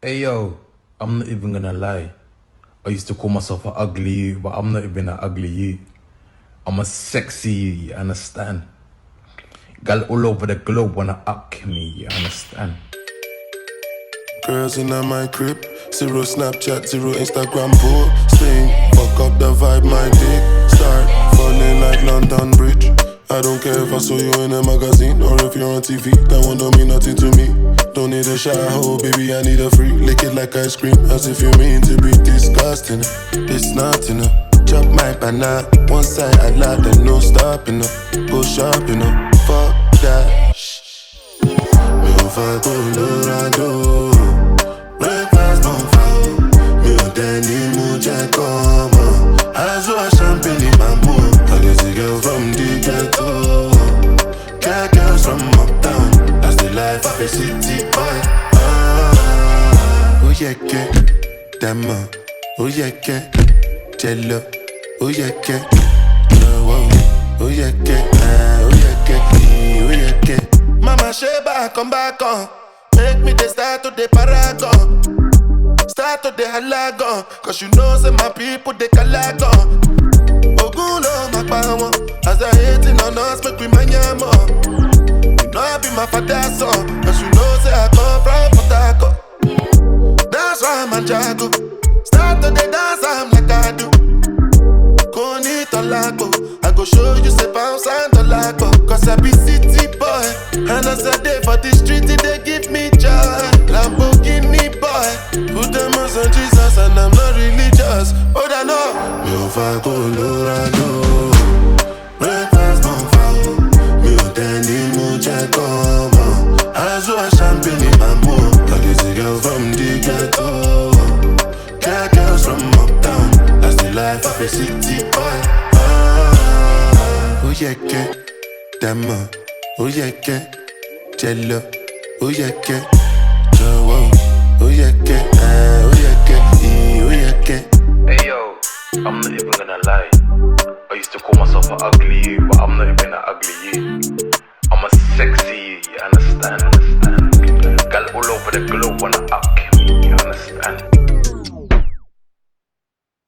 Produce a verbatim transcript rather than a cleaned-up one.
Hey yo, I'm not even gonna lie. I used to call myself an ugly you, but I'm not even an ugly you. I'm a sexy you, you understand? Gal all over the globe wanna up me, you understand? Girls in my crib, zero Snapchat, zero Instagram posting. Fuck up the vibe, my dick start falling like London Bridge. I don't care if I saw you in a magazine or if you're on T V, that one don't mean nothing to me. Don't need a shower, baby, I need a free. Lick it like ice cream, as if you mean to be disgusting. It's not enough. Chop my banana, one side I like, then no stopping up. Go shopping up, fuck that. Me on fire, Colorado. Breakfast don't fall. Me on Danny Muja come on. I saw champagne in my mood. I guess a girl from the ghetto. Cat girls from uptown. That's the life of a city boy. Ah, oh yeah, yeah. Dama. Oh yeah, yeah. Jello. Oh yeah, yeah. Oh, oh. Oh yeah, yeah. Ah, oh yeah, yeah. Oh yeah, yeah. Mama Sheba, come back on. Make me the start to the paragon. Start to the halagon. Cause you know say my people they calagon. Oguno makbawo. As I hating on us make we manyamo. You know I be my father's son. Cause you know say I come from Potako. That's why I'm a jago. Start to the dance I'm like I do. Koni tolago. I go show you say pounds and tolago. Cause I be city boy. And as I day for the street they give me joy. Lamborghini boy. Put them on Jesus and I'm not religious. Oh I know. Me on fire Colorado. Breakfast don't fall. Me on Danny Muja come on. I saw champagne in my mood. I guess a girl from the ghetto. Cat girls from uptown. That's the life of a city boy. Ah, oh yeah, yeah. Dama. Oh yeah, yeah. Jello. Oh yeah, yeah. Joe. Oh yeah, yeah.